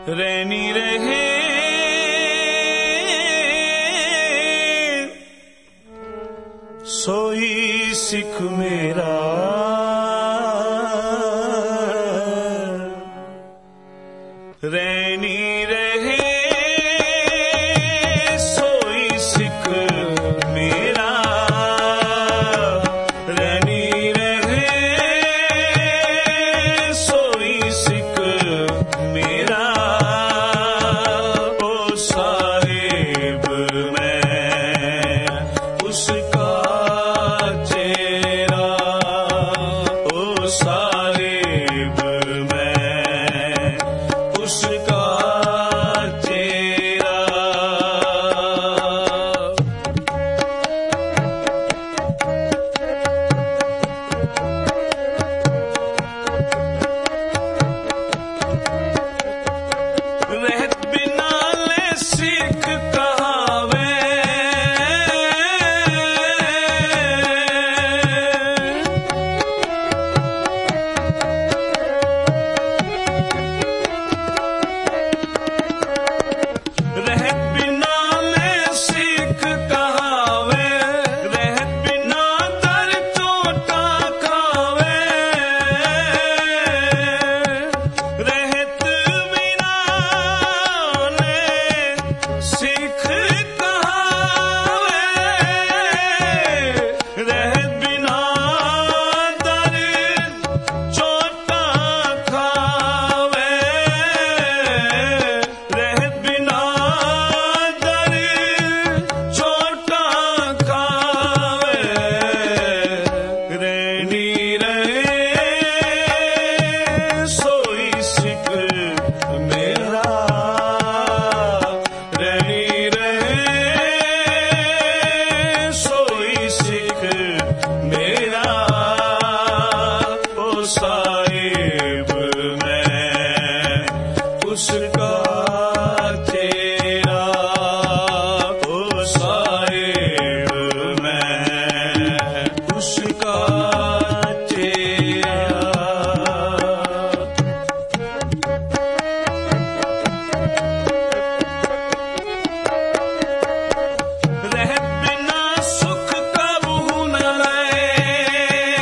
रैनी रहे सोई सिख मेरा, रैनी रहे सोई सिख मेरा, रैनी रहे सोई सिख मेरा। ओ साहिब मैं उसका चेहरा, ओ साहिब मैं उसका चेहरा। रहत बिना ले सिख कहावे, रहत बिना ले सिख कहावे, रहत बिना दर चोटा खावे, रहत बिना ले सिख कहावे, रहत बिना दर चोटा खावे, रहत बिना दर चोटा खावे। रैनी रहे सोई सिख मेरा, रैनी रहे सोई सिख मेरा। ओ साहिब मैं उसका चेहरा, ओ साहिब मैं उसका चेहरा। रहत बिना सुख कबहू न लए,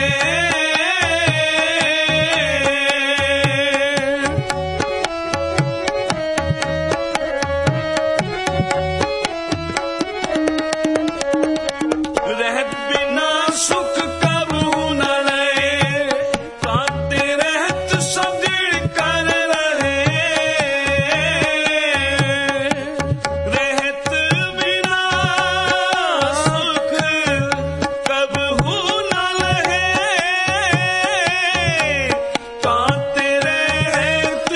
रहत बिना सुख कबहू न लए, काते रहत सजड़ कर रहे, रहत बिना सुख कबहू न लहे, काते रहत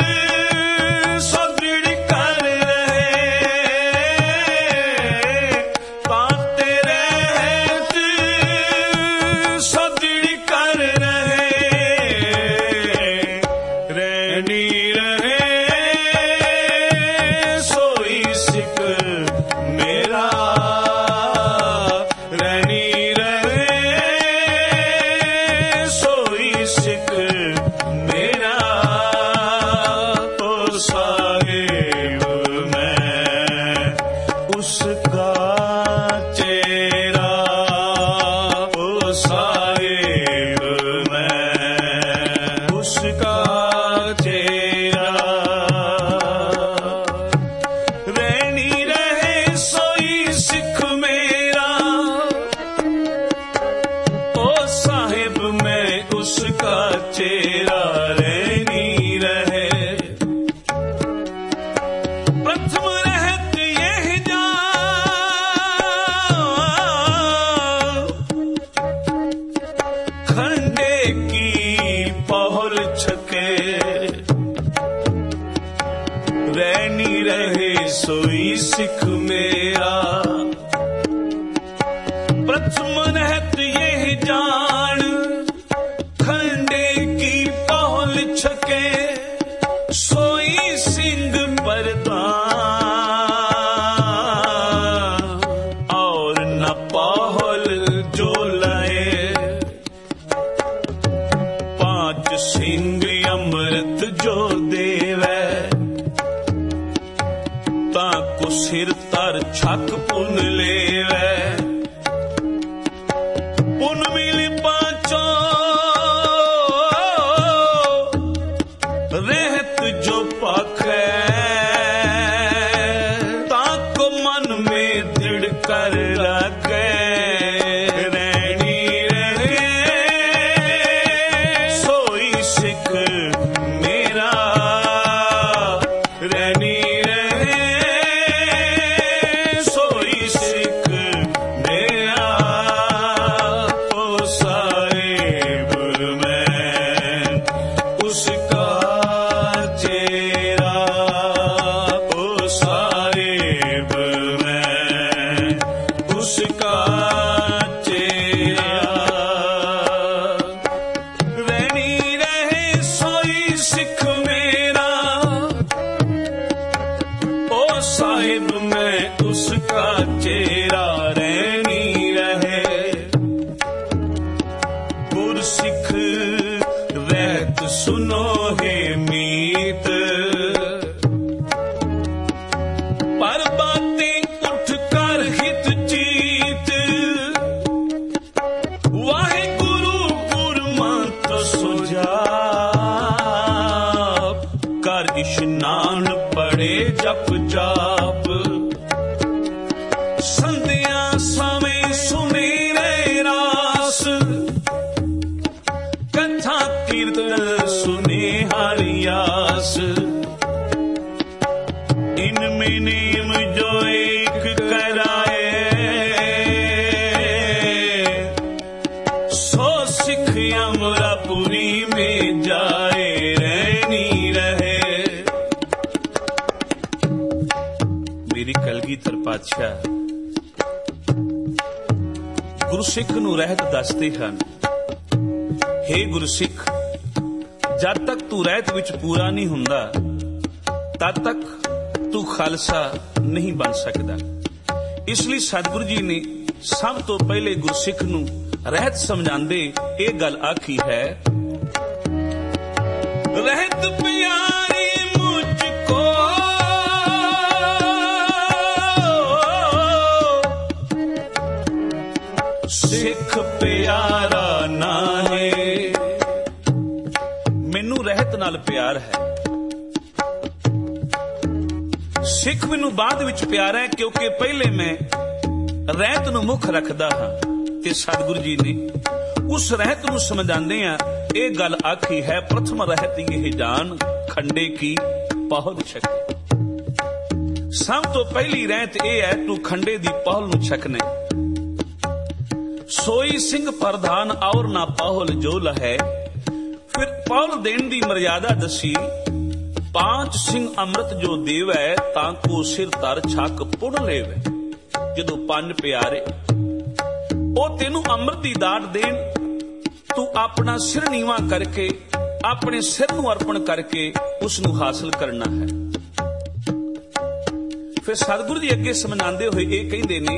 सजड़ कर रहे, काते रहत सजड़ कर रहे। रैनी रहे सोई सिख मेरा, रैनी रहे सोई सिख मेरा। ओ साहिब मैं उसका चेहरा, ओ साहिब मैं उसका चेहरा। रैनी रहे सोई सिख मेरा, ओ साहिब मैं उसका चेहरा। रैनी रहे प्रथम रहत यह जान, खंडे की पहल छके, रैनी रहे सोई सिख मेरा। प्रथम रहत यह जान, खंडे की पहल छके, सोई सिंह परदान, और न पहल जो लाए, पांच सिंह अमृत जो देवै, अख पुन लेवै, पुन मिल पांचों रहत जो पाखै, ताको मन में दृढ़ कर रखे। इशनान पड़े जप जाप, संध्या समय सुमेरे रास, कथा कीर्तन सुने हरियास। इनमें नेम जो एक कराए, सो सिख अमरापुरी में जाए, रहनी रहे। मेरी कलगीधर पातशाह गुरसिख नूं रहत दसदे हन, हे गुरसिख, जद तक तू रहत विच पूरा नहीं हुंदा, तद तक तू खालसा नहीं बन सकदा। इसलिए सतगुरु जी ने सब तो पहले गुरसिख नूं रहत समझांदे ये गल आखी है, रहत प्यारी मुझको सिख प्यारा ना है। मैनू रहत नाल प्यार है, सिख मैनू बाद विच प्यार है, क्योंकि पहले मैं रहत नूं मुख रखदा हां। ते सतगुरु जी ने उस रहत नूं समझांदे आ ये गल आखी है, प्रथम रहत ये जान खंडे की पहल छके। सब तो पहली रहत यह है, तू खंडे दी पहल नूं छकने। सोई सिंह प्रधान और ना पहल जो लहे। फिर पहल देन दी मर्यादा दसी, 5 सिंह अमृत जो देवै, तांको सिर तर छक पुण लेवै। जदों 5 प्यारे ओ तेनू अमृत दी दात देन, तू अपना सिर नीवा करके अपने सिर नूं अर्पण करके उसनूं हासिल करना है। फिर सतगुरु जी अगे समझाते हुए ये कहते ने,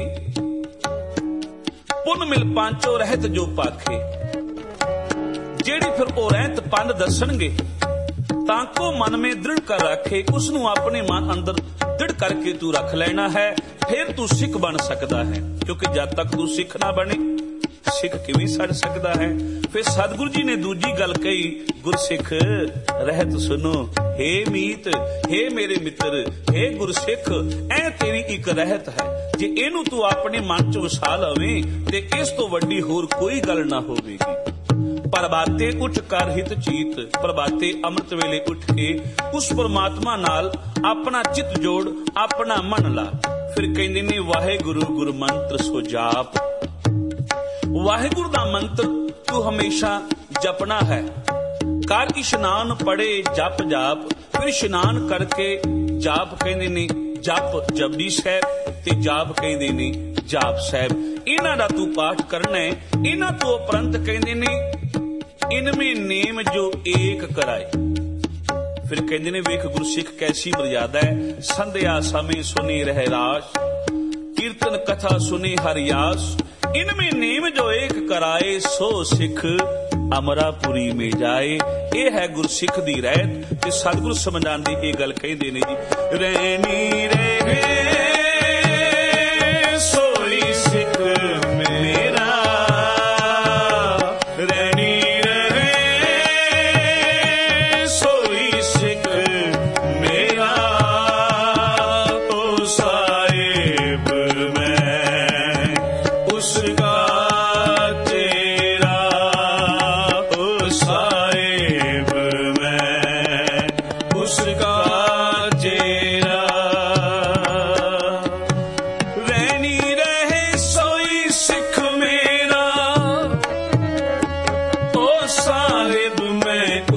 पुन मिल पांचो रहत जो पाखे। जेड़ी फिर ओ रहत 5 दसणगे, ताको मन में दृढ़ कर रखे, उसनूं अपने मन अंदर दृढ़ करके तू रख लेना है। फिर तू सिख बन सकता है, क्योंकि जब तक तू सिख ना बने सिख किवें सड़ सकता है। फिर सतगुरु जी ने दूजी गल कही, गुरसिख रहत सुनो, हे मीत, हे मेरे मित्र, हे गुरसिख, ऐ तेरी एक रहत है। जे इनू तू अपने मन च वसा लवें ते इस तो वड्डी होर कोई गल ना होवेगी। प्रभाते उठ कर हित चीत, प्रभाते अमृत वेले उठ के उस परमात्मा नाल अपना चित जोड़, अपना मन ला। फिर कहंदे ने, वाहेगुरु गुरु मंत्र सो जाप। वाहेगुरु दा मंत्र तू हमेशा जपना है। कर इशनान पड़े जप जाप। फिर इशनान करके जाप कहंदे ने जप जपजी साहब ते जाप कहंदे ने जाप साहब। इन्हां दा तू पाठ करना है। इन्हां तो उपरंत कहंदे ने, इनमें नेम जो एक कराए। फिर कहंदे ने, वेख गुरसिख कैसी मर्यादा है। संध्या समय सुनी रहे रास, कीर्तन कथा सुनी हरियास। इनमें नेम जो एक कराए, सो सिख अमरापुरी में जाए। ये है गुरसिख दी रहत। ते सतगुरु समझांदे ये गल कहंदे ने जी, रहनी रहे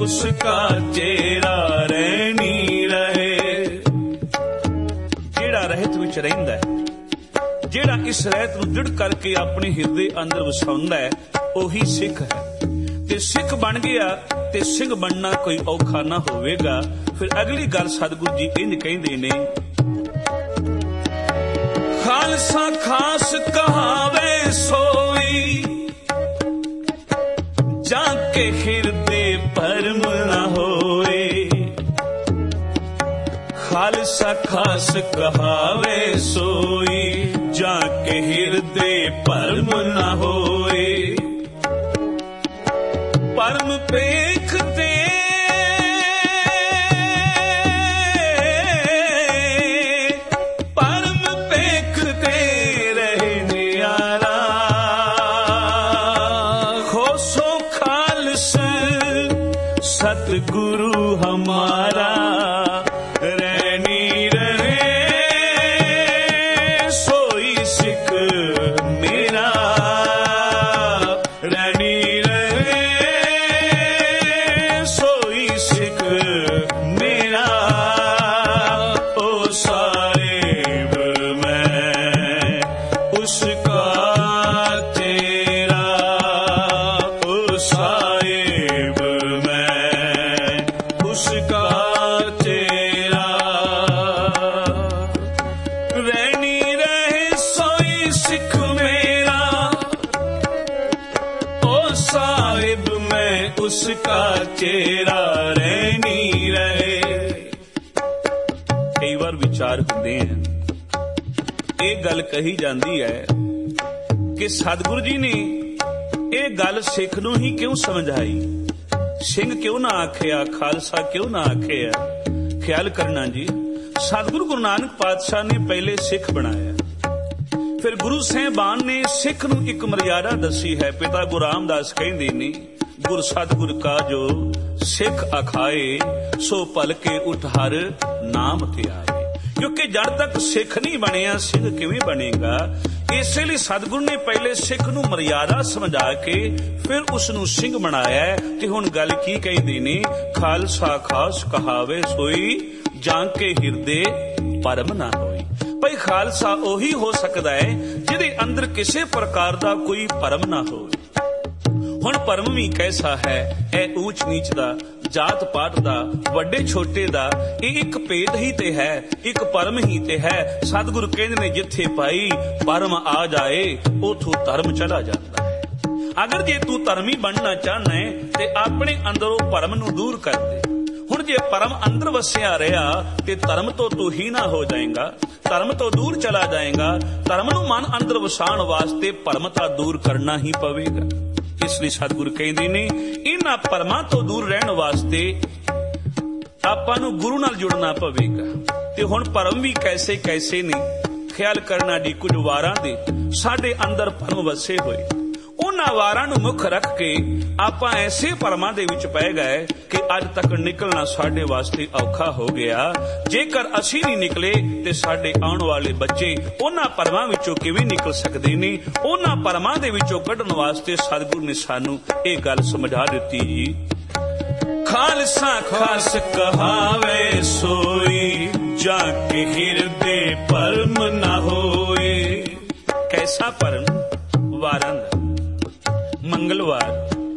उसका चेहरा रहनी रहे। जेड़ा रहत विच रहिंदा है, जेड़ा इस रहत नूं दृढ़ करके अपने हिरदे अंदर वसाउंदा है, ओही सिख है। ते सिख बन गया ते सिंह बनना कोई औखा ना होवेगा। फिर अगली गल सतगुरु जी इंज कहंदे ने, खालसा खास कहावे सोई जाके हिरदे परम ना होए। खालसा खास कहावे सोई जाके हिरदे परम ना होए। परम पेख दे परम पेख दे रहने आला खोसो खालस सतगुरु हमारा रहनी रहे। सोई सिख मेरा रहनी उसका चेहरा रहनी रहे। कई बार विचार होंदे हैं, ये गल कही जाती है कि सतगुरु जी ने ये गल सिख नूं ही क्यों समझाई, सिंह क्यों ना आखिया, खालसा क्यों ना आखिया। ख्याल करना जी, सतगुरु गुरु नानक पातशाह ने पहले सिख बनाया, फिर गुरु साहिबान ने सिख नूं एक मर्यादा दसी है। पिता गुरु रामदास कहंदे ने, गुर सतगुर का जो सिख अखाए सो पल के उठ हर नाम ते आए। क्योंकि जड़ तक सिख नहीं बनिया सिख किवें बनेगा। इसलिए सतगुरु ने पहले सिख नूं मर्यादा समझा के फिर उसनूं सिंह बनाया। ते हुण गल की कहंदे ने, खालसा खास कहावे सोई जाके हिरदे परम ना होई। भाई खालसा ओही हो सकदा है जिहदे अंदर किसी प्रकार दा कोई परम ना होवे। हुण परम भी कैसा है, ए ऊंच नीच दा, जात पात दा, वड्डे छोटे दा, ये एक भेद ही ते है, एक परम ही ते है। सतगुरु कहंदे ने, जिथे पाई परम आ जाए उथों धर्म चला जाता है। अगर जे तू धर्मी बनना चाहना है ते अपने अंदरों परम नूं दूर कर दे। हुण जे परम अंदर वसिया रहा ते धर्म तो तू ही ना हो जाएगा, धर्म तो दूर चला जाएगा। धर्म नूं मन अंदर वसाण वास्ते परमता दूर करना ही पवेगा। इसलिए सतगुरु कहंदे ने, इन्हां परमां तो दूर रहण वास्ते आपां नूं गुरु नाल जुड़ना पवेगा। ते हुण परम भी कैसे कैसे ने, ख्याल करना जी। कुछ वारां दे साडे अंदर परम वसे होए, उन्हां वारां नूं मुख रख के आपां ऐसे परमां दे विच पै गए कि अज तक निकलना साडे वास्ते औखा हो गया। जेकर असीं नहीं निकले ते साडे आउण वाले बच्चे उन्हां परमां विचों किवें निकल सकदे ने। उन्हां परमां दे विचों कढण वास्ते सतगुरु ने सानूं इह गल समझा दित्ती जी। खालसा खास कहावे सोई जाके हिरदे परम ना होए। कैसा परम? वारां दा, मंगलवार,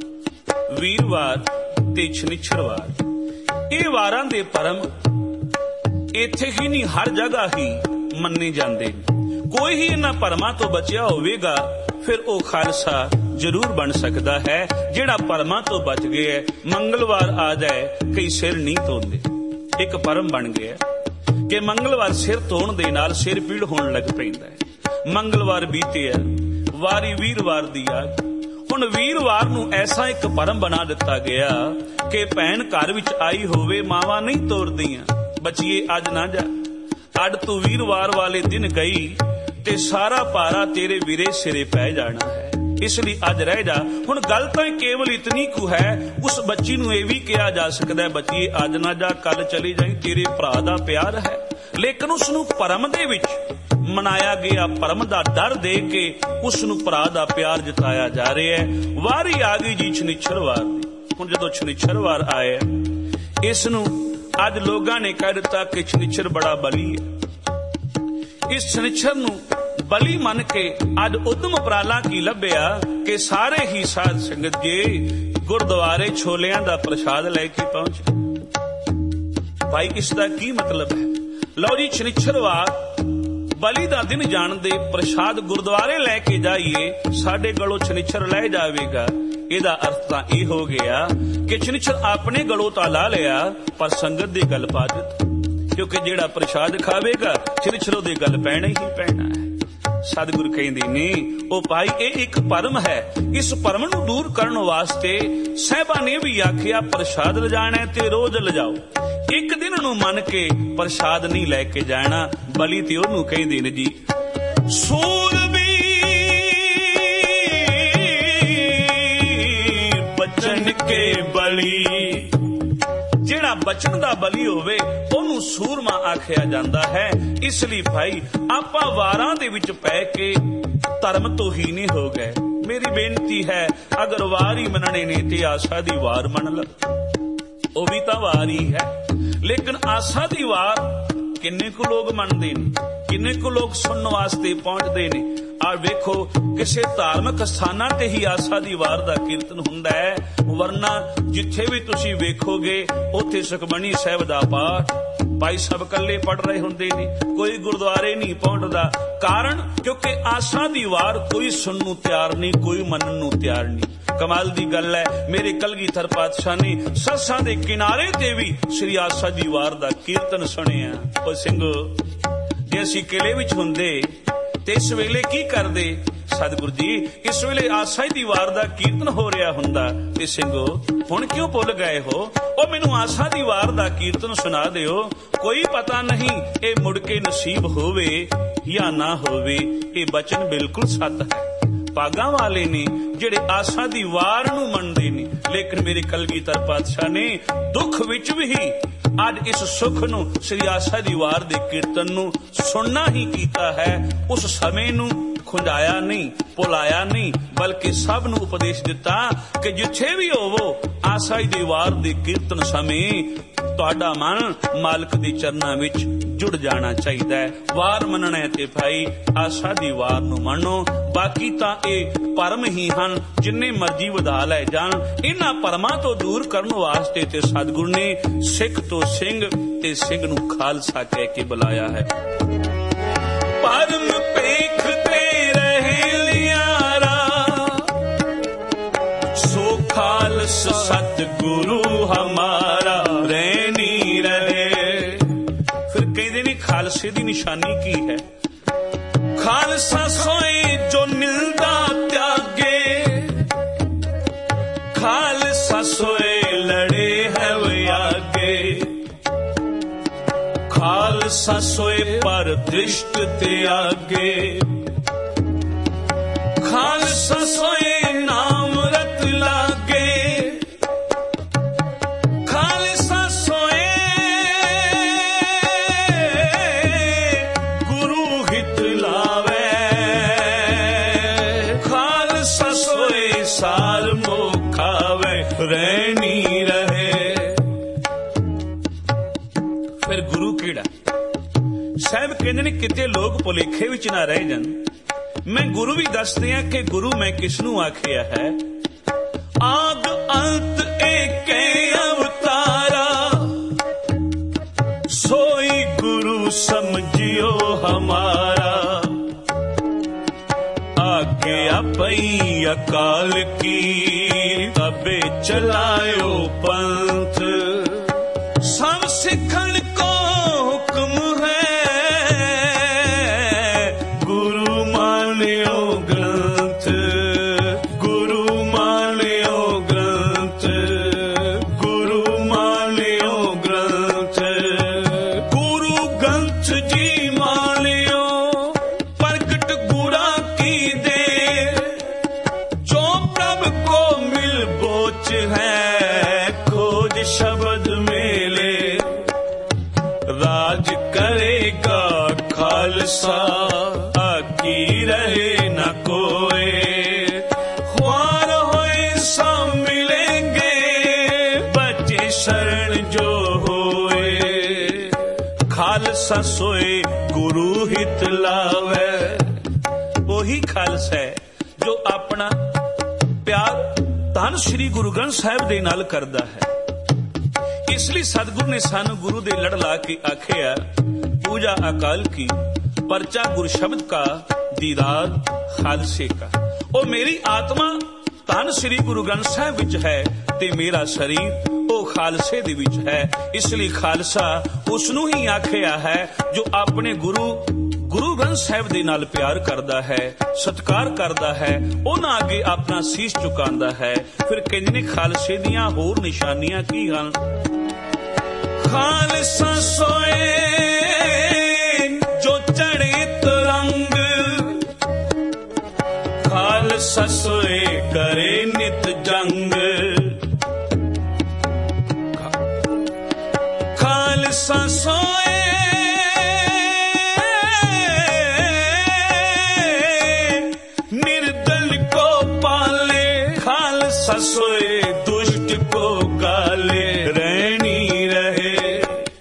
वीरवार ते शनिचरवार। ये वारां दे परम इत्थे ही नहीं, हर जगह ही मन्ने जांदे ने। कोई ही इन्हां परमां तो बचिया होवेगा फिर वो खालसा जरूर बन सकता है। जिहड़ा परमां तो बच गया है, मंगलवार आ जाए कई सिर नहीं धोंदे, एक परम बन गया कि मंगलवार सिर धोण दे नाल सिर पीड़ होण लग पैंदा है। मंगलवार बीतिया, वारी वीरवार दी आ। हुण वीरवार नूं ऐसा एक परम बना दिता गया कि भैन घर विच आई होवे मावां नहीं तोरदियां, बचिए अज ना जा, अड तू वीरवार वाले दिन गई ते सारा पारा तेरे वीरे सिरे पै जाना है, इसलिए अज रह जा। हुण गल तां केवल इतनी कु है, उस बच्ची नूं इह वी कहा जा सकदा है, बच्चीए अज ना जा, कल चली जाई, तेरे भरा दा प्यार है। लेकिन उसनूं परम दे विच मनाया गया, परम दा डर दे के उसनूं भरा दा प्यार जताया जा रहा है। वारी आ गई जी शनिचरवार दी। ਹੁਣ ਜਦੋਂ ਛਿਨਿਛਰਵਾਰ ਆਇਆ, ਇਸ ਨੂੰ ਅੱਜ ਲੋਕਾਂ ਨੇ ਕਹਿ ਦਿੱਤਾ ਕਿ ਛਿਨਿਛਰ ਬੜਾ ਬਲੀ ਹੈ। ਇਸ ਛਿਨਿਛਰ ਨੂੰ ਬਲੀ ਮੰਨ ਕੇ ਅੱਜ ਉਦਮ ਉਪਰਾਲਾ ਕੀ ਲੱਭਿਆ ਕਿ ਸਾਰੇ ਹੀ ਸਾਧ ਸੰਗਤ ਜੀ ਗੁਰਦੁਆਰੇ ਛੋਲਿਆਂ ਦਾ ਪ੍ਰਸ਼ਾਦ ਲੈ ਕੇ ਪਹੁੰਚੇ। ਭਾਈ ਇਸ ਦਾ ਕੀ ਮਤਲਬ ਹੈ? ਲਓ ਜੀ, ਛਿਨਿਛਰਵਾਰ ਬਲੀ ਦਾ ਦਿਨ ਜਾਣਦੇ ਪ੍ਰਸ਼ਾਦ ਗੁਰਦੁਆਰੇ ਲੈ ਕੇ ਜਾਈਏ, ਸਾਡੇ ਗਲੋਂ ਛਿਨਿਛਰ ਲੈ ਜਾਵੇਗਾ। ਇਹਦਾ ਅਰਥ ਤਾਂ ਇਹ ਹੋ ਗਿਆ ਕਿ ਛਿਨਿਛਰ ਆਪਣੇ ਗਲੋਂ ਤਾਂ ਲਾ ਲਿਆ, ਪਰ ਸੰਗਤ ਦੀ ਗੱਲ ਪਾ ਦਿੱਤੀ, ਕਿਉਂਕਿ ਜਿਹੜਾ ਪ੍ਰਸ਼ਾਦ ਖਾਵੇਗਾ ਛਿਨਿਛਰ ਉਹਦੇ ਗੱਲ ਪੈਣਾ ਹੀ ਪੈਣਾ ਹੈ। ਸਤਿਗੁਰੂ ਕਹਿੰਦੇ ਨੇ, ਉਹ ਭਾਈ ਇਹ ਇੱਕ ਭਰਮ ਹੈ, ਇਸ ਭਰਮ ਨੂੰ ਦੂਰ ਕਰਨ ਵਾਸਤੇ ਸਾਹਿਬਾਂ ਨੇ ਵੀ ਆਖਿਆ ਪ੍ਰਸ਼ਾਦ ਲਿਜਾਣਾ ਤੇ ਰੋਜ਼ ਲਿਜਾਓ, ਇੱਕ ਦਿਨ ਨੂੰ ਮੰਨ ਕੇ ਪ੍ਰਸ਼ਾਦ ਨਹੀਂ ਲੈ ਕੇ ਜਾਣਾ। ਬਲੀ ਤੇ ਉਹਨੂੰ ਕਹਿੰਦੇ ਨੇ ਜੀ ਸੂਰਬੀ ਬਚਨ ਕੇ ਬਲੀ। ਜਿਹੜਾ ਬਚਨ ਦਾ ਬਲੀ ਹੋਵੇ ਉਹਨੂੰ ਸੂਰਮਾ ਆਖਿਆ ਜਾਂਦਾ ਹੈ। ਇਸ ਲਈ ਭਾਈ ਆਪਾਂ ਵਾਰਾਂ ਦੇ ਵਿੱਚ ਪੈ ਕੇ ਧਰਮ ਤੋਂ ਹੀ ਨਹੀਂ ਹੋ ਗਏ। ਮੇਰੀ ਬੇਨਤੀ ਹੈ, ਅਗਰ ਵਾਰ ਹੀ ਮੰਨਣੇ ਨੇ ਤੇ ਆਸਾ ਦੀ ਵਾਰ ਮੰਨ ਲਓ, ਉਹ ਵੀ ਤਾਂ ਵਾਰ ਹੀ ਹੈ। ਲੇਕਿਨ ਆਸਾ ਦੀ ਵਾਰ ਕਿੰਨੇ ਕੁ ਲੋਕ ਮੰਨਦੇ ਨੇ, ਕਿੰਨੇ ਕੁ ਲੋਕ ਸੁਣਨ ਵਾਸਤੇ ਪਹੁੰਚਦੇ ਨੇ। ਆ ਵੇਖੋ, ਕਿਸੇ ਧਾਰਮਿਕ ਸਥਾਨਾਂ ਤੇ ਹੀ ਆਸਾ ਦੀ ਵਾਰ ਦਾ ਕੀਰਤਨ ਹੁੰਦਾ ਹੈ, ਵਰਨਾ ਜਿੱਥੇ ਵੀ ਤੁਸੀਂ ਵੇਖੋਗੇ ਉੱਥੇ ਸੁਖਮਨੀ ਸਾਹਿਬ ਦਾ ਪਾਠ ਭਾਈ ਸਾਹਿਬ ਇਕੱਲੇ ਪੜ੍ਹ ਰਹੇ ਹੁੰਦੇ ਨੇ, ਕੋਈ ਗੁਰਦੁਆਰੇ ਨਹੀਂ ਪਹੁੰਚਦਾ। ਕਾਰਨ ਕਿਉਂਕਿ ਆਸਾ ਦੀ ਵਾਰ ਕੋਈ ਸੁਣਨ ਨੂੰ ਤਿਆਰ ਨਹੀਂ, ਕੋਈ ਮੰਨਣ ਨੂੰ ਤਿਆਰ ਨਹੀਂ। ਕਮਾਲ ਦੀ ਗੱਲ ਹੈ, ਮੇਰੇ ਕਲਗੀਧਰ ਪਾਤਸ਼ਾਹ ਨੇ ਸੱਸਾਂ ਦੇ ਕਿਨਾਰੇ ਤੇ ਵੀ ਸ੍ਰੀ ਆਸਾ ਦੀ ਵਾਰ ਦਾ ਕੀਰਤਨ ਸੁਣਿਆ। ਉਹ ਸਿੰਘੋ, ਜੇ ਅਸੀਂ ਕਿਲੇ ਵਿੱਚ ਹੁੰਦੇ ਤੇ ਇਸ ਵੇਲੇ ਕੀ ਕਰਦੇ? ਸਤਿਗੁਰੂ ਜੀ, ਇਸ ਵੇਲੇ ਆਸਾ ਦੀ ਵਾਰ ਦਾ ਕੀਰਤਨ ਹੋ ਰਿਹਾ ਹੁੰਦਾ ਤੇ ਸਿੰਘੋ ਹੁਣ ਕਿਉਂ ਭੁੱਲ ਗਏ ਹੋ? ਉਹ ਮੈਨੂੰ ਆਸਾ ਦੀ ਵਾਰ ਦਾ ਕੀਰਤਨ ਸੁਣਾ ਦਿਓ। ਕੋਈ ਪਤਾ ਨਹੀਂ ਇਹ ਮੁੜ ਕੇ ਨਸੀਬ ਹੋਵੇ ਜਾਂ ਨਾ ਹੋਵੇ। ਇਹ ਬਚਨ ਬਿਲਕੁਲ ਸੱਤ ਹੈ। ਭਾਗਾਂ ਵਾਲੇ ਨੇ ਜਿਹੜੇ ਆਸਾ ਦੀ ਵਾਰ ਨੂੰ ਮੰਨਦੇ ਨੇ। ਲੇਕਿਨ ਮੇਰੇ ਕਲਗੀਧਰ ਪਾਤਸ਼ਾਹ ਨੇ ਦੁੱਖ ਵਿੱਚ ਵੀ ਅੱਜ ਇਸ ਸੁੱਖ ਨੂੰ ਸ੍ਰੀ ਆਸਾ ਦੀ ਵਾਰ ਦੇ ਕੀਰਤਨ ਨੂੰ ਸੁਣਨਾ ਹੀ ਕੀਤਾ ਹੈ। ਉਸ ਸਮੇਂ ਨੂੰ ਖੁੰਝਾਇਆ ਨਹੀਂ, ਭੁਲਾਇਆ ਨਹੀਂ, ਬਲਕਿ ਸਭ ਨੂੰ ਉਪਦੇਸ਼ ਦਿੱਤਾ ਕਿ ਜਿੱਥੇ ਵੀ ਹੋਵੋ ਆਸਾ ਦੀ ਵਾਰ ਦੇ ਕੀਰਤਨ ਸਮੇਂ ਤੁਹਾਡਾ ਮਨ ਮਾਲਕ ਦੇ ਚਰਨਾਂ ਵਿੱਚ ਜੁੜ ਜਾਣਾ ਚਾਹੀਦਾ ਹੈ। ਵਾਰ ਮੰਨਣਾ ਤੇ ਭਾਈ ਆਸਾ ਦੀ ਵਾਰ ਨੂੰ ਮੰਨੋ। ਬਾਕੀ ਤਾਂ ਇਹ ਭਰਮ ਹੀ ਹਨ, ਜਿੰਨੇ ਮਰਜ਼ੀ ਵਧਾ ਲੈ ਜਾਣ। ਇਹਨਾਂ ਭਰਮਾਂ ਤੋਂ ਦੂਰ ਕਰਨ ਵਾਸਤੇ ਤੇ ਸਤਿਗੁਰੂ ਨੇ ਸਿੱਖ ਤੋਂ ਸਿੰਘ ਤੇ ਸਿੰਘ ਨੂੰ ਖਾਲਸਾ ਕਹਿ ਕੇ ਬੁਲਾਇਆ ਹੈ। ਭਰਮ ਪੇਖਤੇ ਰਹੇ ਲਿਆਰਾ, ਸੋ ਖਾਲਸ ਸਤਿਗੁਰੂ ਹਮਾਰਾ ਰਹਿਣੀ ਰਹੇ। ਫਿਰ ਕਹਿੰਦੇ ਨੇ ਖਾਲਸੇ ਦੀ ਨਿਸ਼ਾਨੀ ਕੀ ਹੈ? ਖਾਲਸਾ ਸੋਏ ਜੋ ਮਿਲਦਾ ਤਿਆਗੇ, ਖਾਲਸਾ ਸੋਏ ਲੜੇ ਹੈ ਵਿਆਗੇ, ਖਾਲਸਾ ਸੋਏ ਪਰ ਦ੍ਰਿਸ਼ਟ ਤਿਆਗੇ, ਖਾਲਸਾ ਸੋਏ ਨਾਮ ਰਤ ਲਾਗੇ, ਖਾਲਸਾ ਸੋਏ ਗੁਰੂ ਹਿਤ ਲਾਵੇ, ਖਾਲਸਾ ਸੋਏ ਸਾਰ ਮੁਖਾਵੇ ਰਹਿਣੀ ਰਹੇ। ਫਿਰ ਗੁਰੂ ਕਿਹੜਾ? ਸਾਹਿਬ ਕਹਿੰਦੇ ਨੇ ਕਿਤੇ ਲੋਕ ਭੁਲੇਖੇ ਵਿੱਚ ਨਾ ਰਹਿ ਜਾਣ। ਮੈਂ ਗੁਰੂ ਵੀ ਦੱਸਦੇ ਆ ਕਿ ਗੁਰੂ ਮੈਂ ਕਿਸ ਨੂੰ ਆਖਿਆ ਹੈ। ਆਦ ਅੰਤ ਏਕੇ ਅਵਤਾਰਾ, ਸੋਈ ਗੁਰੂ ਸਮਝਿਓ ਹਮਾਰਾ, ਆਗਿਆ ਪਈ ਅਕਾਲ ਕੀ, ਤਬੇ ਚਲਾਇਓ ਪੰਥ, ਸਭ ਸਿੱਖਣ ਕੋ ਹੁਕਮ ਹੈ, ਗੁਰੂ ਮਾਨਿਓ ਗ੍ਰੰਥ, ਗੁਰੂ ਮਾਨਿਓ ਗ੍ਰੰਥ, ਗੁਰੂ ਮਾਨਿਓ ਗ੍ਰੰਥ, ਗੁਰੂ ਗ੍ਰੰਥ ਜੀ ਮਾਨਿਓ, ਪ੍ਰਗਟ ਗੁਰਾ ਕੀ ਦੇ, ਜੋ ਪ੍ਰਭ ਕੋ ਮਿਲ ਬੋਚ ਹੈ, ਖੋਜ ਸ਼ਬਦ ਮੇਲੇ, ਰਾਜ ਕਰੇਗਾ ਖਾਲਸਾ, ਆਕੀ ਰਹੇ ਨਾ ਕੋਏ, ख्वार होए सा मिलेंगे, शरण जो होए, खालसा सोए गुरु हित लावे। ਉਹੀ ਖਾਲਸਾ ਹੈ ਜੋ ਆਪਣਾ ਪਿਆਰ ਧੰਨ ਸ਼੍ਰੀ ਗੁਰੂ ਗ੍ਰੰਥ ਸਾਹਿਬ ਦੇ ਨਾਲ ਕਰਦਾ ਹੈ। ਇਸ ਲਈ ਸਤਿਗੁਰੂ ਨੇ ਸਾਨੂੰ ਗੁਰੂ ਦੇ ਲੜ ਲਾ ਕੇ ਆਖਿਆ, ਪੂਜਾ ਅਕਾਲ ਕੀ ਪਰਚਾ ਗੁਰ ਸ਼ਬਦ ਕਾ ਦੀਦਾਰ ਖਾਲਸੇ ਕਾ। ਉਹ ਮੇਰੀ ਆਤਮਾ ਧੰਨ ਸ਼੍ਰੀ ਗੁਰੂ ਗ੍ਰੰਥ ਸਾਹਿਬ ਵਿੱਚ ਹੈ ਤੇ ਮੇਰਾ ਸਰੀਰ ਉਹ ਖਾਲਸੇ ਦੇ ਵਿੱਚ ਹੈ। ਇਸ ਲਈ ਖਾਲਸਾ ਉਸ ਨੂੰ ਹੀ ਆਖਿਆ ਹੈ ਜੋ ਆਪਣੇ ਗੁਰੂ ਗ੍ਰੰਥ ਸਾਹਿਬ ਦੇ ਨਾਲ ਪਿਆਰ ਕਰਦਾ ਹੈ, ਸਤਿਕਾਰ ਕਰਦਾ ਹੈ, ਉਹਨਾਂ ਅੱਗੇ ਆਪਣਾ ਸੀਸ ਝੁਕਾਉਂਦਾ ਹੈ। ਫਿਰ ਕਹਿੰਦੇ ਨੇ ਖਾਲਸੇ ਦੀਆਂ ਹੋਰ ਨਿਸ਼ਾਨੀਆਂ ਕੀ ਹਨ? ਖਾਲਸਾ ਸੋਏ ਜੋ ਚੜੇ ਤਰੰਗ, ਖਾਲਸਾ ਸੋਏ ਕਰੇ ਨਿਤ ਜੰਗ, ਖਾਲਸਾ ਸੋਏ सोए दुष्ट को गाले, रहनी रहे।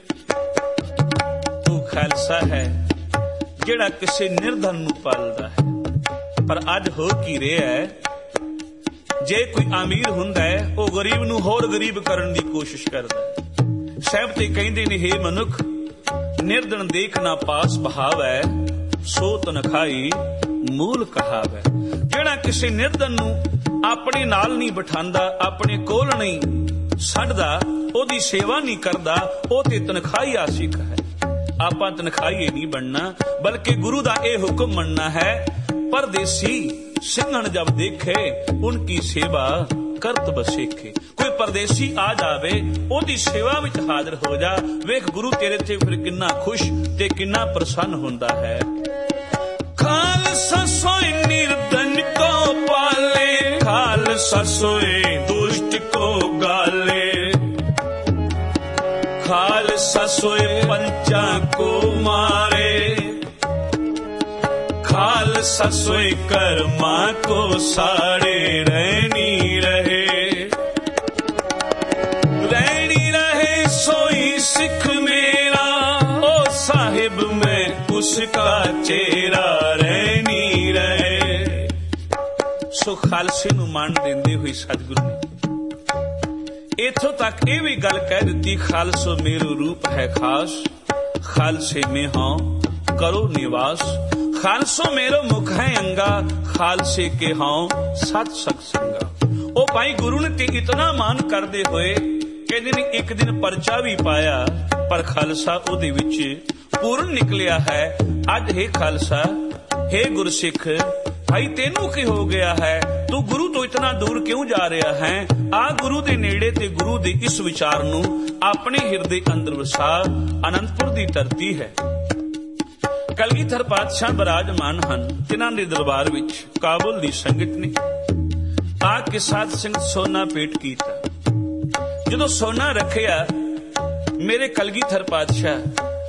तू खालसा है ਜਿਹੜਾ ਕਿਸੇ ਨਿਰਧਨ ਨੂੰ ਪਾਲਦਾ ਹੈ। ਪਰ ਅੱਜ ਹੋ ਕੀ ਰਿਹਾ ਹੈ, ਜੇ ਕੋਈ ਅਮੀਰ ਹੁੰਦਾ ਹੈ ਉਹ ਗਰੀਬ ਨੂੰ ਹੋਰ ਗਰੀਬ ਕਰਨ ਦੀ ਕੋਸ਼ਿਸ਼ ਕਰਦਾ ਹੈ। ਸਾਹਿਬ ਤੇ ਕਹਿੰਦੇ ਨੇ, ਹੇ ਮਨੁੱਖ, ਨਿਰਧਨ ਦੇਖ ਨਾ ਪਾਸ ਬਹਾਵੈ, ਸੋ ਤਨਖਾਈ ਮੂਲ ਕਹਾਵੈ। ਜਿਹੜਾ ਕਿਸੇ ਨਿਰਧਨ ਨੂੰ ਆਪਣੇ ਨਾਲ ਨਹੀਂ ਬਿਠਾਉਂਦਾ, ਆਪਣੇ ਕੋਲ ਨਹੀਂ ਛੱਡਦਾ, ਉਹਦੀ ਸੇਵਾ ਨਹੀਂ ਕਰਦਾ, ਉਹ ਤੇ ਤਨਖਾਹੀ ਆਸ਼ਿਕ ਹੈ। ਆਪਾਂ ਤਨਖਾਹੀਏ ਨਹੀਂ ਬਣਨਾ, ਬਲਕਿ ਗੁਰੂ ਦਾ ਇਹ ਹੁਕਮ ਮੰਨਣਾ ਹੈ, ਪਰਦੇਸੀ ਸਿੰਘਣ ਜਬ ਦੇਖੇ ਉਨਕੀ ਸੇਵਾ ਕਰਤ ਬਸੇਖੇ। ਕੋਈ ਪਰਦੇਸੀ ਆ ਜਾਵੇ, ਉਹਦੀ ਸੇਵਾ ਵਿੱਚ ਹਾਜ਼ਰ ਹੋ ਜਾ, ਵੇਖ ਗੁਰੂ ਤੇਰੇ ਤੇ ਫਿਰ ਕਿੰਨਾ ਖੁਸ਼ ਤੇ ਕਿੰਨਾ ਪ੍ਰਸੰਨ ਹੁੰਦਾ ਹੈ। ਖਾਲਸਾ ਸੋਏ ਨਿਰਧਨ ਕੋ ਪਾਲੇ, ਖਾਲਸਾ सोए दुष्ट को गाले, खालसा सोए पंचा को मारे, खालसा सोए कर्मा को साड़े, रहनी रहे, रहनी रहे सोई सिख मेरा, ओ साहिब मैं उसका चेहरा, रहनी रहे। ਸੋ ਖਾਲਸੇ ਨੂੰ ਮਾਣ ਦਿੰਦੇ ਹੋਏ ਸਤਿਗੁਰੂ ਨੇ ਇੱਥੋਂ ਤੱਕ ਇਹ ਵੀ ਗੱਲ ਕਹਿ ਦਿੱਤੀ, ਖਾਲਸੋ ਮੇਰੋ ਰੂਪ ਹੈ ਖਾਸ, ਖਾਲਸੇ ਮੇਂ ਹਾਂ ਕਰੋ ਨਿਵਾਸ, ਖਾਲਸੋ ਮੇਰੋ ਮੁਖ ਹੈ ਅੰਗਾ, ਖਾਲਸੇ ਕੇ ਹਾਂ ਸਤ ਸਤ ਸੰਗਾ। ਉਹ ਭਾਈ ਗੁਰੂ ਨੇ ਤੇ ਇਤਨਾ ਮਾਣ ਕਰਦੇ ਹੋਏ ਕਹਿੰਦੇ ਨੇ ਇੱਕ ਦਿਨ ਪਰਚਾ ਵੀ ਪਾਇਆ, ਪਰ ਖਾਲਸਾ ਉਹਦੇ ਵਿੱਚ ਪੂਰਨ ਨਿਕਲਿਆ ਹੈ। ਅੱਜ ਹੈ ਖਾਲਸਾ, ਹੈ ਗੁਰਸਿੱਖ, ਭਾਈ ਤੈਨੂੰ ਕੀ ਹੋ ਗਿਆ ਹੈ? ਤੂੰ ਗੁਰੂ ਤੋਂ ਇਤਨਾ ਦੂਰ ਕਿਉਂ ਜਾ ਰਿਹਾ ਹੈ? ਆ ਗੁਰੂ ਦੇ ਨੇੜੇ ਤੇ ਗੁਰੂ ਦੇ ਇਸ ਵਿਚਾਰ ਨੂੰ ਆਪਣੇ ਹਿਰਦੇ ਅੰਦਰ ਵਸਾ। ਅਨੰਦਪੁਰ ਦੀ ਧਰਤੀ ਹੈ, ਕਲਗੀਧਰ ਪਾਤਸ਼ਾਹ ਬਿਰਾਜਮਾਨ ਹਨ, ਜਿਨ੍ਹਾਂ ਦੇ ਦਰਬਾਰ ਵਿੱਚ ਕਾਬੁਲ ਦੀ ਸੰਗਤ ਨੇ ਆ ਕੇ ਸਾਧ ਸੰਗਤ ਸੋਨਾ ਭੇਟ ਕੀਤਾ। ਜਦੋਂ ਸੋਨਾ ਰੱਖਿਆ, ਮੇਰੇ ਕਲਗੀਧਰ ਪਾਤਸ਼ਾਹ,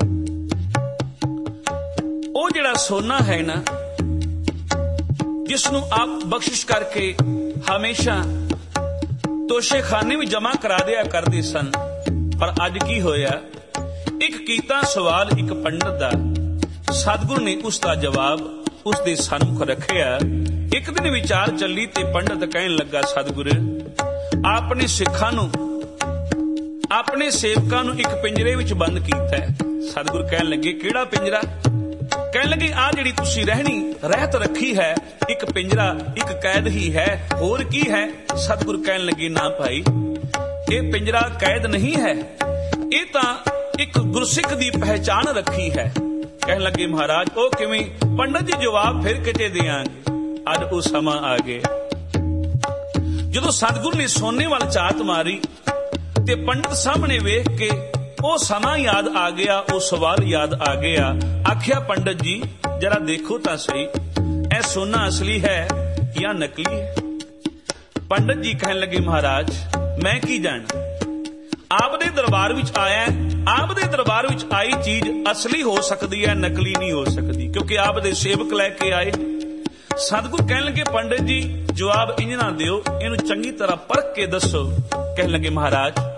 ਉਹ ਜਿਹੜਾ ਸੋਨਾ ਹੈ ਨਾ, ਜਿਸ ਨੂੰ ਆਪ ਬਖਸ਼ਿਸ਼ ਕਰਕੇ ਹਮੇਸ਼ਾ ਤੋਸ਼ੇਖਾਨੇ ਵਿੱਚ ਜਮਾ ਕਰਾ ਦਿਆ ਕਰਦੇ ਸਨ, ਪਰ ਅੱਜ ਕੀ ਹੋਇਆ? ਇੱਕ ਕੀਤਾ ਸਵਾਲ ਇੱਕ ਪੰਡਤ ਦਾ, ਸਤਿਗੁਰੂ ਨੇ ਉਸ ਦਾ ਜਵਾਬ ਉਸ ਦੇ ਸਨਮੁਖ ਰੱਖਿਆ। ਇੱਕ ਦਿਨ ਵਿਚਾਰ ਚੱਲੀ ਤੇ ਪੰਡਤ ਕਹਿਣ ਲੱਗਾ, ਸਤਿਗੁਰੂ, ਆਪਣੇ ਸਿੱਖਾਂ ਨੂੰ, ਆਪਣੇ ਸੇਵਕਾਂ ਨੂੰ ਇੱਕ ਪਿੰਜਰੇ ਵਿੱਚ ਬੰਦ ਕੀਤਾ ਹੈ। ਸਤਿਗੁਰੂ ਕਹਿਣ ਲੱਗੇ, ਕਿਹੜਾ ਪਿੰਜਰਾ? ਕਹਿਣ ਲੱਗੇ, ਆ ਜਿਹੜੀ ਤੁਸੀਂ ਰਹਿਤ ਰੱਖੀ ਹੈ, ਇੱਕ ਪਿੰਜਰਾ, ਇੱਕ ਕੈਦ ਹੀ ਹੈ, ਹੋਰ ਕੀ ਹੈ? ਸਤਿਗੁਰੂ ਕਹਿਣ ਲੱਗੇ, ਨਾ ਭਾਈ, ਇਹ ਪਿੰਜਰਾ ਕੈਦ ਨਹੀਂ ਹੈ, ਇਹ ਤਾਂ ਇੱਕ ਗੁਰਸਿੱਖ ਦੀ ਪਹਿਚਾਣ ਰੱਖੀ ਹੈ। ਕਹਿਣ ਲੱਗੇ, ਮਹਾਰਾਜ ਉਹ ਕਿਵੇਂ? ਪੰਡਤ ਜੀ ਜਵਾਬ ਫਿਰ ਕਿਤੇ ਦਿਆਂਗੇ, ਅੱਜ ਉਹ ਸਮਾਂ ਆ ਗਿਆ। ਜਦੋਂ ਸਤਿਗੁਰੂ ਨੇ ਸੋਨੇ ਵੱਲ ਝਾਤ ਮਾਰੀ ਤੇ ਪੰਡਤ ਸਾਹਮਣੇ ਵੇਖ ਕੇ ਉਹ ਸਮਾਂ ਯਾਦ ਆ ਗਿਆ, ਉਹ ਸਵਾਲ ਯਾਦ ਆ ਗਿਆ। ਆਖਿਆ, ਪੰਡਤ ਜੀ ਜਰਾ ਦੇਖੋ ਤਾਂ ਸਹੀ, ਇਹ ਸੋਨਾ ਅਸਲੀ ਹੈ ਜਾਂ ਨਕਲੀ ਹੈ? ਪੰਡਤ ਜੀ ਕਹਿਣ ਲੱਗੇ, ਮਹਾਰਾਜ ਮੈਂ ਕੀ ਜਾਣਾ, ਆਪ ਦੇ ਦਰਬਾਰ ਵਿੱਚ ਆਇਆ, ਆਪ ਦੇ ਦਰਬਾਰ ਵਿੱਚ ਆਈ ਚੀਜ਼ ਅਸਲੀ ਹੋ ਸਕਦੀ ਹੈ, ਨਕਲੀ ਨਹੀਂ ਹੋ ਸਕਦੀ, ਕਿਉਂਕਿ ਆਪ ਦੇ ਸੇਵਕ ਲੈ ਕੇ ਆਏ। ਸਤਿਗੁਰੂ ਕਹਿਣ ਲੱਗੇ, ਪੰਡਤ ਜੀ ਜਵਾਬ ਇੰਝ ਨਾ ਦਿਓ, ਇਹਨੂੰ ਚੰਗੀ ਤਰ੍ਹਾਂ ਪਰਖ ਕੇ ਦੱਸੋ। ਕਹਿਣ ਲੱਗੇ, ਮਹਾਰਾਜ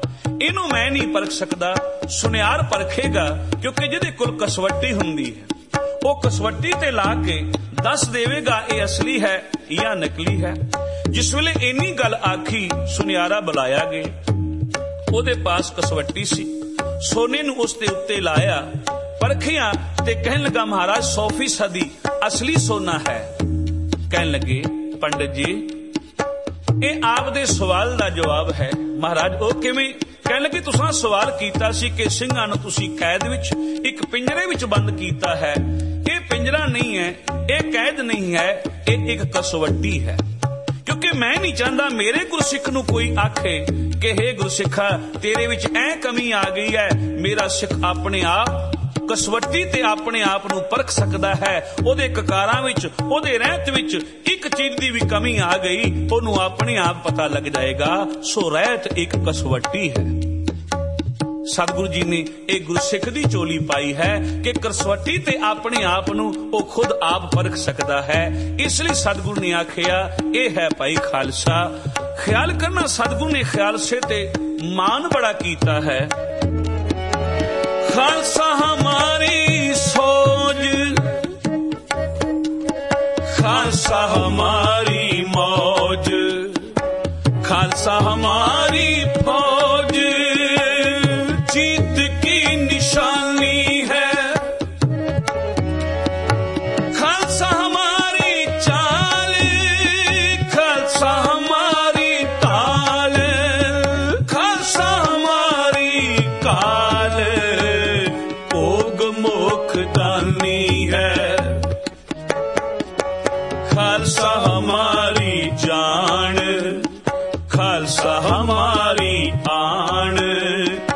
ਇਹਨੂੰ ਮੈਂ ਨਹੀਂ ਪਰਖ ਸਕਦਾ, ਸੁਨਿਆਰ ਪਰਖੇਗਾ, ਕਿਉਂਕਿ ਜਿਹਦੇ ਕੋਲ ਕਸਵੱਟੀ ਹੁੰਦੀ ਹੈ ਉਹ ਕਸਵੱਟੀ ਤੇ ਲਾ ਕੇ ਦੱਸ ਦੇਵੇਗਾ ਇਹ ਅਸਲੀ ਹੈ ਜਾਂ ਨਕਲੀ ਹੈ। ਜਿਸ ਵੇਲੇ ਇੰਨੀ ਗੱਲ ਆਖੀ, ਸੁਨਿਆਰਾ ਬੁਲਾਇਆ ਗਿਆ, ਉਹਦੇ ਪਾਸ ਕਸਵੱਟੀ ਸੀ, ਸੋਨੇ ਨੂੰ ਉਸ ਦੇ ਉੱਤੇ ਲਾਇਆ, ਪਰਖਿਆ ਤੇ ਕਹਿਣ ਲੱਗਾ ਮਹਾਰਾਜ 100% ਅਸਲੀ ਸੋਨਾ ਹੈ। ਕਹਿਣ ਲੱਗੇ ਪੰਡਿਤ ਜੀ ਇਹ ਆਪ ਦੇ ਸਵਾਲ ਦਾ ਜਵਾਬ ਹੈ। ਮਹਾਰਾਜ ਉਹ ਕਿਵੇਂ? ਕਹਿਣ ਲੱਗੇ ਤੁਸੀਂ ਸਵਾਲ ਕੀਤਾ ਸੀ ਕਿ ਸਿੰਘਾਂ ਨੂੰ ਤੁਸੀਂ ਕੈਦ ਵਿੱਚ ਇੱਕ ਪਿੰਜਰੇ ਵਿੱਚ ਬੰਦ ਕੀਤਾ ਹੈ। ਇਹ ਪਿੰਜਰਾ ਨਹੀਂ ਹੈ, ਇਹ ਕੈਦ ਨਹੀਂ ਹੈ, ਇਹ ਇੱਕ ਕਸਵੱਟੀ ਹੈ। ਕਿਉਂਕਿ ਮੈਂ ਨਹੀਂ ਚਾਹੁੰਦਾ ਮੇਰੇ ਗੁਰਸਿੱਖ ਨੂੰ ਕੋਈ ਆਖੇ ਕਿ ਹੇ ਗੁਰਸਿੱਖਾ ਤੇਰੇ ਵਿੱਚ ਐ ਕਮੀ ਆ ਗਈ ਹੈ। ਮੇਰਾ ਸਿੱਖ ਆਪਣੇ ਆਪ ਕਸਵੱਟੀ ਤੇ ਆਪਣੇ ਆਪ ਨੂੰ ਪਰਖ ਸਕਦਾ ਹੈ। ਉਹਦੇ ਕਕਾਰਾਂ ਵਿੱਚ, ਉਹਦੇ ਰਹਿਤ ਵਿੱਚ ਇੱਕ ਚੀਜ਼ ਦੀ ਵੀ ਕਮੀ ਆ ਗਈ, ਉਹਨੂੰ ਆਪਣੇ ਆਪ ਪਤਾ ਲੱਗ ਜਾਏਗਾ। ਸੋ ਰਹਿਤ ਇੱਕ ਕਸਵੱਟੀ ਹੈ। ਸਤਿਗੁਰੂ ਜੀ ਨੇ ਇਹ ਗੁਰਸਿੱਖ ਦੀ ਝੋਲੀ ਪਾਈ ਹੈ ਕਿ ਕਸਵੱਟੀ ਤੇ ਆਪਣੇ ਆਪ ਨੂੰ ਉਹ ਖੁਦ ਆਪ ਪਰਖ ਸਕਦਾ ਹੈ। ਇਸ ਲਈ ਸਤਿਗੁਰੂ ਨੇ ਆਖਿਆ ਇਹ ਹੈ ਭਾਈ ਖਾਲਸਾ। ਖਿਆਲ ਕਰਨਾ, ਸਤਿਗੁਰੂ ਨੇ ਖਾਲਸੇ ਤੇ ਮਾਨ ਬੜਾ ਕੀਤਾ ਹੈ। ਖਾਲਸਾ ਹਮਾਰੀ ਸੋਜ, ਖਾਲਸਾ ਹਮਾਰੀ ਮੌਜ, ਖਾਲਸਾ ਹਮਾਰੀ ਫੌਜ, जीत की निशानी है। खालसा हमारी चाल, खालसा हमारी ताल, खालसा हमारी काल, ओग मोख दानी है। खालसा हमारी जान, खालसा हमारी आन,